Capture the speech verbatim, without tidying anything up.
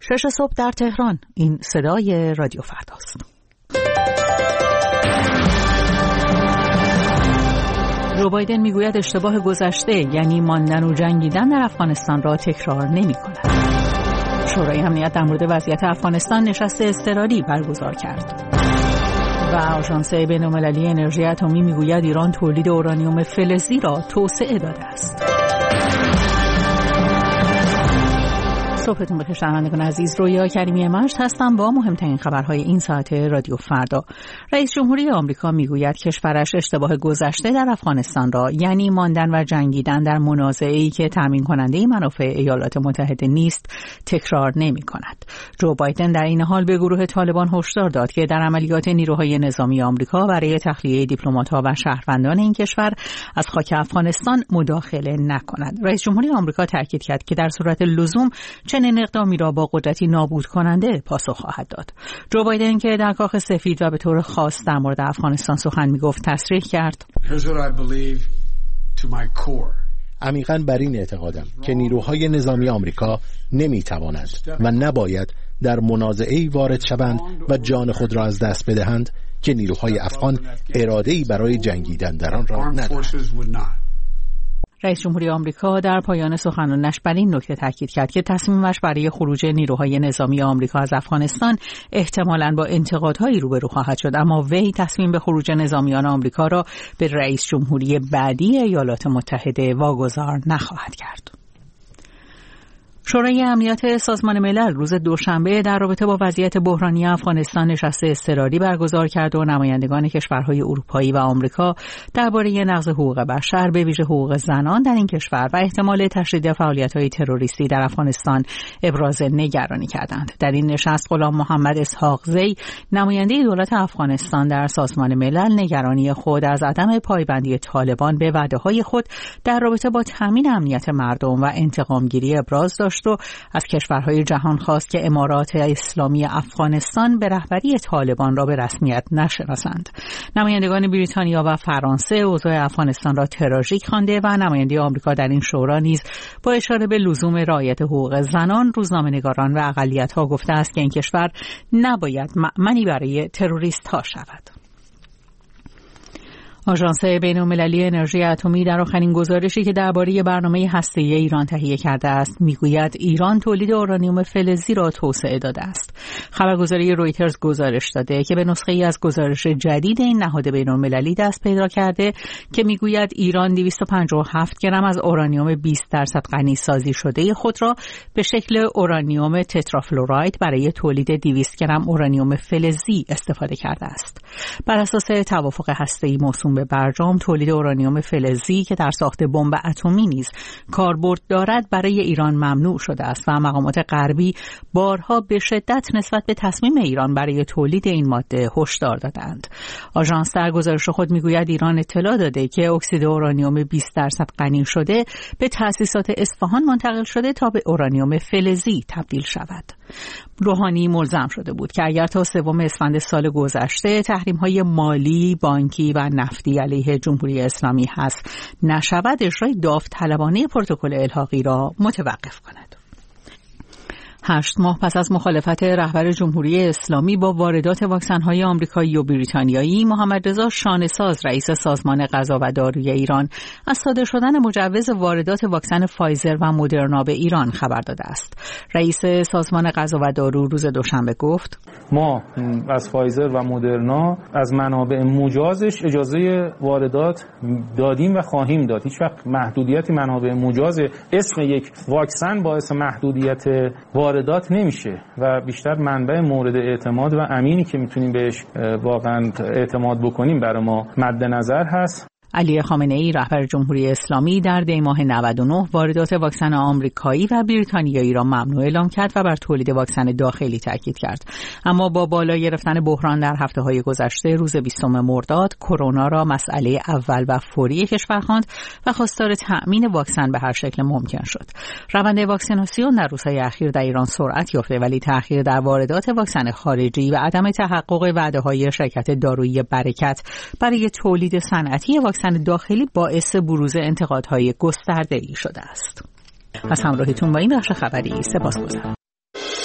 شش صبح در تهران. این صدای رادیو فرداست. جو بایدن میگوید اشتباه گذشته یعنی ماندن و جنگیدن در افغانستان را تکرار نمی کند. شورای امنیت در مورد وضعیت افغانستان نشست اضطراری برگزار کرد. و آژانس بین‌المللی انرژی اتمی میگوید ایران تولید اورانیوم فلزی را توسعه داده است. صبحتون بخیر شنوندگان عزیز، رویا کریمی مجد هستم با مهمترین خبرهای این ساعت رادیو فردا. رئیس جمهوری آمریکا میگوید کشورش اشتباه گذشته در افغانستان را یعنی ماندن و جنگیدن در منازعه‌ای که تامین کننده منافع ایالات متحده نیست تکرار نمی کند. جو بایدن در این حال به گروه طالبان هشدار داد که در عملیات نیروهای نظامی آمریکا برای تخلیه دیپلمات‌ها و شهروندان این کشور از خاک افغانستان مداخله نکند. رئیس جمهوری آمریکا تاکید کرد که در صورت لزوم چنین اقدامی را با قدرتی نابود کننده پاسخ خواهد داد. جو بایدن که در کاخ سفید و به طور خاص در مورد افغانستان سخن میگفت تصریح کرد: عمیقاً بر این اعتقادم که نیروهای نظامی آمریکا نمیتوانند و نباید در منازعه‌ای وارد شوند و جان خود را از دست بدهند که نیروهای افغان اراده‌ای برای جنگیدن در آن را ندارند. رئیس جمهوری آمریکا در پایان سخنانش بر این نکته تاکید کرد که تصمیمش برای خروج نیروهای نظامی آمریکا از افغانستان احتمالاً با انتقادهایی روبرو خواهد شد، اما وی تصمیم به خروج نظامیان آمریکا را به رئیس جمهوری بعدی ایالات متحده واگذار نخواهد کرد. شورای امنیت سازمان ملل روز دوشنبه در رابطه با وضعیت بحرانی افغانستان نشست اضطراری برگزار کرد و نمایندگان کشورهای اروپایی و آمریکا درباره نقض حقوق بشر به ویژه حقوق زنان در این کشور و احتمال تشدید فعالیت‌های تروریستی در افغانستان ابراز نگرانی کردند. در این نشست غلام محمد اسحاق زی نماینده دولت افغانستان در سازمان ملل نگرانی خود از عدم پایبندی طالبان به وعده‌های خود در رابطه با تامین امنیت مردم و انتقامگیری ابراز داشت و از کشورهای جهان خواست که امارات اسلامی افغانستان به رهبری طالبان را به رسمیت نشناسند. نمایندگان بریتانیا و فرانسه اوضاع افغانستان را تراژیک خوانده و نماینده آمریکا در این شورا نیز با اشاره به لزوم رعایت حقوق زنان، روزنامه‌نگاران و اقلیت‌ها گفته است که این کشور نباید مأمنی برای تروریست‌ها شود. آژانس بین‌المللی انرژی اتمی در آخرین گزارشی که درباره برنامه هسته‌ای ایران تهیه کرده است میگوید ایران تولید اورانیوم فلزی را توسعه داده است. خبرگزاری رویترز گزارش داده که به نسخه‌ای از گزارش جدید این نهاد بین‌المللی دست پیدا کرده که میگوید ایران دویست و پنجاه و هفت گرم از اورانیوم بیست درصد غنی سازی شده خود را به شکل اورانیوم تترافلوراید برای تولید دویست گرم اورانیوم فلزی استفاده کرده است. بر اساس توافق هسته‌ای موسوم به برجام، تولید اورانیوم فلزی که در ساخت بمب اتمی نیز کاربرد دارد برای ایران ممنوع شده است و مقامات غربی بارها به شدت نسبت به تصمیم ایران برای تولید این ماده هشدار دادند. آژانس در گزارش خود میگوید ایران اطلاع داده که اکسید اورانیوم بیست درصد غنی شده به تأسیسات اصفهان منتقل شده تا به اورانیوم فلزی تبدیل شود. روحانی ملزم شده بود که اگر تا سوم اسفند سال گذشته تحریم‌های مالی، بانکی و نفتی علیه جمهوری اسلامی حذف نشود، اجرای داوطلبانه پروتکل الحاقی را متوقف کند. هشت ماه پس از مخالفت رهبر جمهوری اسلامی با واردات واکسن‌های آمریکایی و بریتانیایی، محمد رضا شانه‌ساز رئیس سازمان غذا و داروی ایران از صادر شدن مجوز واردات واکسن فایزر و مدرنا به ایران خبر داده است. رئیس سازمان غذا و دارو روز دوشنبه گفت: ما از فایزر و مدرنا از منابع مجازش اجازه واردات دادیم و خواهیم داد. هیچ وقت محدودیتی منابع مجاز اسم یک واکسن باعث محدودیت واردات نمیشه و بیشتر منبع مورد اعتماد و امینی که میتونیم بهش واقعا اعتماد بکنیم برای ما مد نظر هست. علی خامنه‌ای رهبر جمهوری اسلامی در دی ماه نود و نه واردات واکسن آمریکایی و بریتانیایی را ممنوع اعلام کرد و بر تولید واکسن داخلی تاکید کرد. اما با بالا گرفتن بحران در هفته‌های گذشته، روز بیستم مرداد کرونا را مسئله اول و فوری کشور خواند و خواستار تأمین واکسن به هر شکل ممکن شد. روند واکسیناسیون در روزهای اخیر در ایران سرعت یافته، ولی تأخیر در واردات واکسن خارجی و عدم تحقق وعده‌های شرکت دارویی برکت برای تولید صنعتی واکسن داخلی باعث بروز انتقادهای گسترده‌ای شده است. از همراهیتون با این بخش خبری سپاسگزارم.